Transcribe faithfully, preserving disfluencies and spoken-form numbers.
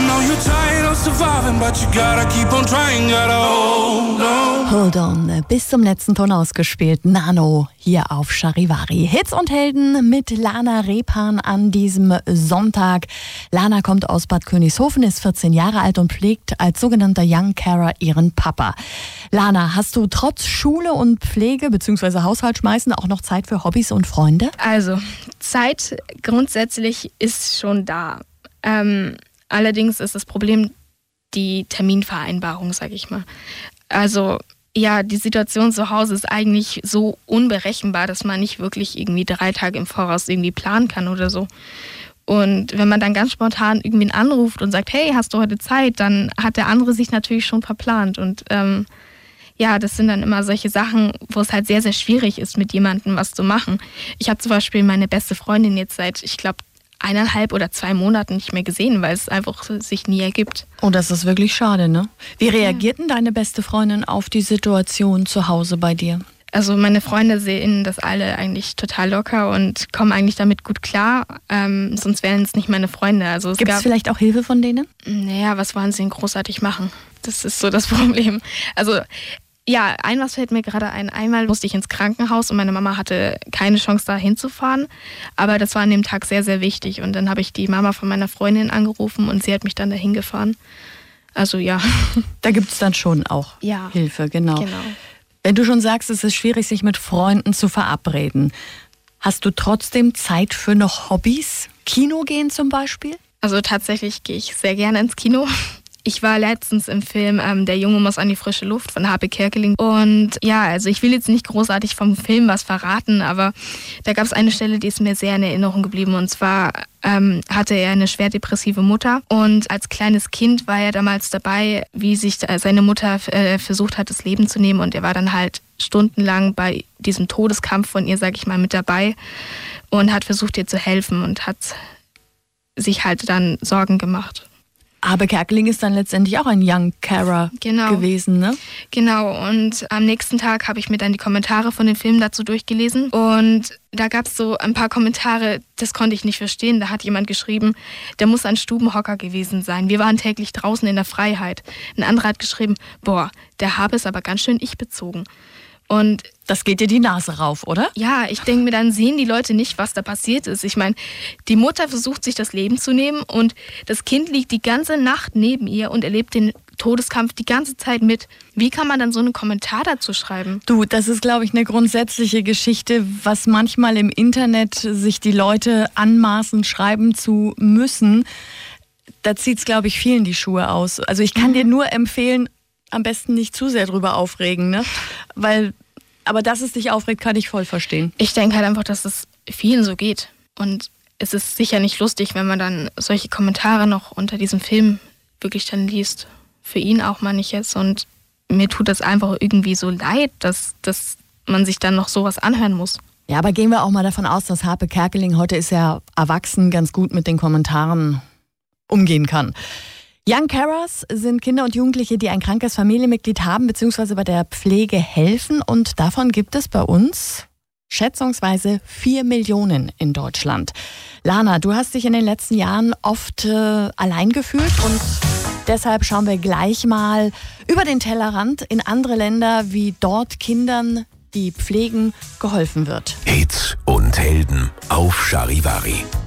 know you're tired of surviving, but you gotta keep on trying, gotta hold on. Hold on, bis zum letzten Ton ausgespielt. Nano hier auf Charivari. Hits und Helden mit Lana Rebhahn an diesem Sonntag. Lana kommt aus Bad Königshofen, ist vierzehn Jahre alt und pflegt als sogenannter Young Carer ihren Papa. Lana, hast du trotz Schule und Pflege bzw. Haushalt schmeißen auch noch Zeit für Hobbys und Freunde? Also, Zeit grundsätzlich ist schon da. Ähm, allerdings ist das Problem die Terminvereinbarung, sag ich mal. Also, ja, die Situation zu Hause ist eigentlich so unberechenbar, dass man nicht wirklich irgendwie drei Tage im Voraus irgendwie planen kann oder so. Und wenn man dann ganz spontan irgendwen anruft und sagt, hey, hast du heute Zeit, dann hat der andere sich natürlich schon verplant. Und ähm, ja, das sind dann immer solche Sachen, wo es halt sehr, sehr schwierig ist, mit jemandem was zu machen. Ich habe zum Beispiel meine beste Freundin jetzt seit, ich glaube, eineinhalb oder zwei Monaten nicht mehr gesehen, weil es einfach sich nie ergibt. Und das ist wirklich schade, ne? Wie reagiert denn deine beste Freundin auf die Situation zu Hause bei dir? Also meine Freunde sehen das alle eigentlich total locker und kommen eigentlich damit gut klar. Ähm, sonst wären es nicht meine Freunde. Also Gibt es vielleicht auch Hilfe von denen? Naja, was wollen sie denn großartig machen? Das ist so das Problem. Also ja, ein was fällt mir gerade ein. Einmal musste ich ins Krankenhaus und meine Mama hatte keine Chance, da hinzufahren. Aber das war an dem Tag sehr, sehr wichtig. Und dann habe ich die Mama von meiner Freundin angerufen und sie hat mich dann dahin gefahren. Also ja. Da gibt es dann schon auch ja, Hilfe, genau. genau. Wenn du schon sagst, es ist schwierig, sich mit Freunden zu verabreden, hast du trotzdem Zeit für noch Hobbys? Kino gehen zum Beispiel? Also tatsächlich gehe ich sehr gerne ins Kino. Ich war letztens im Film ähm, Der Junge muss an die frische Luft von Harpe Kerkeling. Und ja, also ich will jetzt nicht großartig vom Film was verraten, aber da gab es eine Stelle, die ist mir sehr in Erinnerung geblieben. Und zwar ähm, hatte er eine schwer depressive Mutter. Und als kleines Kind war er damals dabei, wie sich seine Mutter äh, versucht hat, das Leben zu nehmen. Und er war dann halt stundenlang bei diesem Todeskampf von ihr, sag ich mal, mit dabei und hat versucht, ihr zu helfen und hat sich halt dann Sorgen gemacht. Aber Kerkeling ist dann letztendlich auch ein Young Carer genau. gewesen, ne? Genau, und am nächsten Tag habe ich mir dann die Kommentare von dem Film dazu durchgelesen. Und da gab es so ein paar Kommentare, das konnte ich nicht verstehen. Da hat jemand geschrieben, der muss ein Stubenhocker gewesen sein. Wir waren täglich draußen in der Freiheit. Ein anderer hat geschrieben, boah, der Habe ist aber ganz schön ich-bezogen. Und das geht dir die Nase rauf, oder? Ja, ich denke mir, dann sehen die Leute nicht, was da passiert ist. Ich meine, die Mutter versucht, sich das Leben zu nehmen und das Kind liegt die ganze Nacht neben ihr und erlebt den Todeskampf die ganze Zeit mit. Wie kann man dann so einen Kommentar dazu schreiben? Du, das ist, glaube ich, eine grundsätzliche Geschichte, was manchmal im Internet sich die Leute anmaßen, schreiben zu müssen. Da zieht es, glaube ich, vielen die Schuhe aus. Also ich kann mhm. dir nur empfehlen, am besten nicht zu sehr drüber aufregen, ne? Weil, aber dass es dich aufregt, kann ich voll verstehen. Ich denke halt einfach, dass es vielen so geht. Und es ist sicher nicht lustig, wenn man dann solche Kommentare noch unter diesem Film wirklich dann liest. Für ihn auch mal nicht jetzt. Und mir tut das einfach irgendwie so leid, dass, dass man sich dann noch sowas anhören muss. Ja, aber gehen wir auch mal davon aus, dass Harpe Kerkeling, heute ist ja erwachsen, ganz gut mit den Kommentaren umgehen kann. Young Carers sind Kinder und Jugendliche, die ein krankes Familienmitglied haben bzw. bei der Pflege helfen. Und davon gibt es bei uns schätzungsweise vier Millionen in Deutschland. Lana, du hast dich in den letzten Jahren oft äh, allein gefühlt und deshalb schauen wir gleich mal über den Tellerrand in andere Länder, wie dort Kindern, die pflegen, geholfen wird. Hits und Helden auf Charivari.